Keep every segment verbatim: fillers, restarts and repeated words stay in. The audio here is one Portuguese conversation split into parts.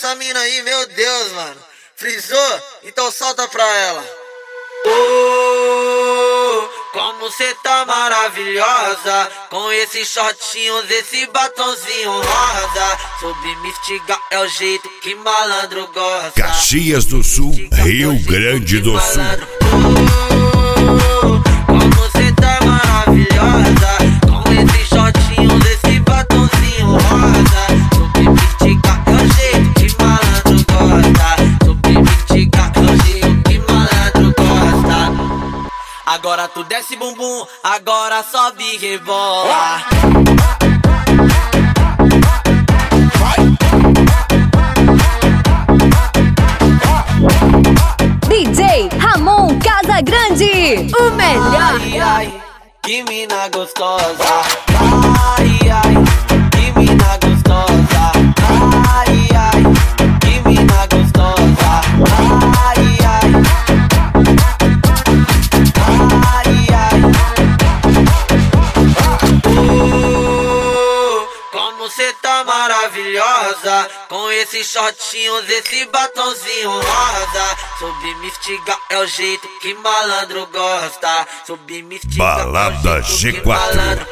essa mina aí, meu Deus, mano. Frisou? Então solta pra ela. Oh, como cê tá maravilhosa, com esses shortinhos, esse batonzinho rosa. Soube me estigar, é o jeito que malandro gosta. Caxias do Sul, Rio Grande do Sul. Oh, como cê tá maravilhosa, com esses shortinhos, esse batonzinho rosa. Soube me estigar, é o jeito que malandro gosta. Soube me estigar, é o jeito que malandro gosta. Agora tu desce bumbum, agora sobe e rebola. D J Ramon Casagrande, o melhor. Ai, ai, que mina gostosa. Ai, ai, que mina gostosa. Ai, ai, que mina gostosa. Ai, ai, ai, ai. Oh, como cê tá maravilhosa, com esses shortinhos, esse batonzinho rosa. Soube me estigar, é o jeito que malandro gosta. Soube me estigar, Balada é o jeito G que quatro. malandro.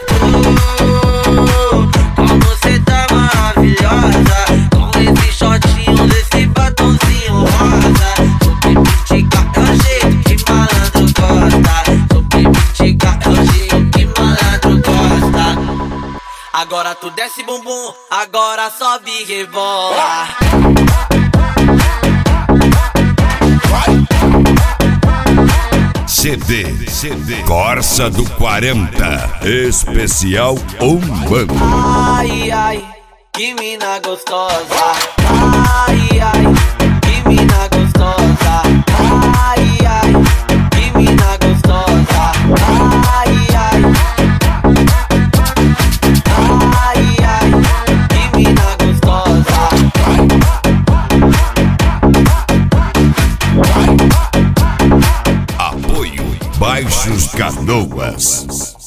Oh, como cê tá maravilhosa, com esses shortinhos, esse batonzinho rosa. Soube me estigar, é o jeito que malandro gosta. Soube me estigar, é o jeito que malandro gosta. Agora tu desce bumbum, agora sobe e rebola. C D, C D Corsa do quarenta, especial Umbanda. Ai, ai, que mina gostosa. Ai, ai, que mina gostosa. Ai, ai, que mina gostosa. Ai, ai, ai, ai, que mina gostosa. Apoio Baixos Canoas.